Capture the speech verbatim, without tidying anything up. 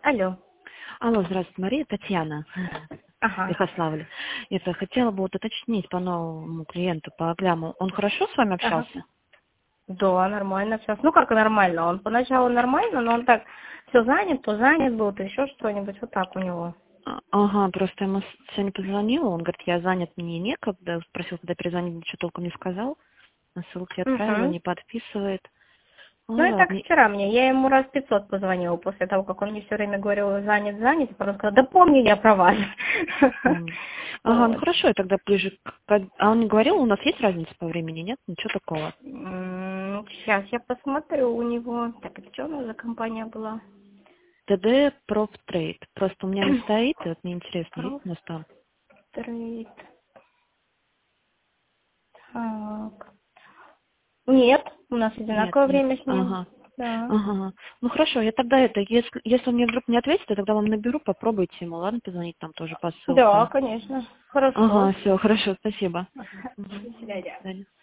Алло. Алло, здравствуйте, Мария, Татьяна, Ага. Ярославль. Это хотела бы вот уточнить по новому клиенту, по Агляму. Он хорошо с вами Ага. общался? Да, нормально сейчас. Ну как нормально? Он поначалу нормально, но он так все занят, то занят был, то еще что-нибудь. Вот так у него. А- Ага, просто ему с- сегодня позвонила, он говорит, я занят, мне некогда, спросил, когда перезвонить, ничего толком не сказал, ссылки отправила, Угу. не подписывает. Ну Ну и так ладно. вчера мне. Я ему раз пятьсот позвонила после того, как он мне все время говорил занят, занят. И потом сказал, да помню я про вас. М. Ага, ну Вот. хорошо, я тогда ближе к... А он не говорил, у нас есть разница по времени, нет? Ничего такого. Сейчас я посмотрю у него. Так, это что у нас за компания была? ТД Профтрейд. Просто у меня не стоит, и вот мне интересно, есть у нас там? Профтрейд. Так. Нет, у нас Нет, одинаковое нет. время с ним. Ага. Да. Ага. Ну хорошо, я тогда это, если, если он мне вдруг не ответит, я тогда вам наберу, попробуйте ему, ладно, позвонить там тоже по Да, ссылке. конечно. Хорошо. Ага, все, хорошо, спасибо. Ага. Мгм. До свидания. До свидания.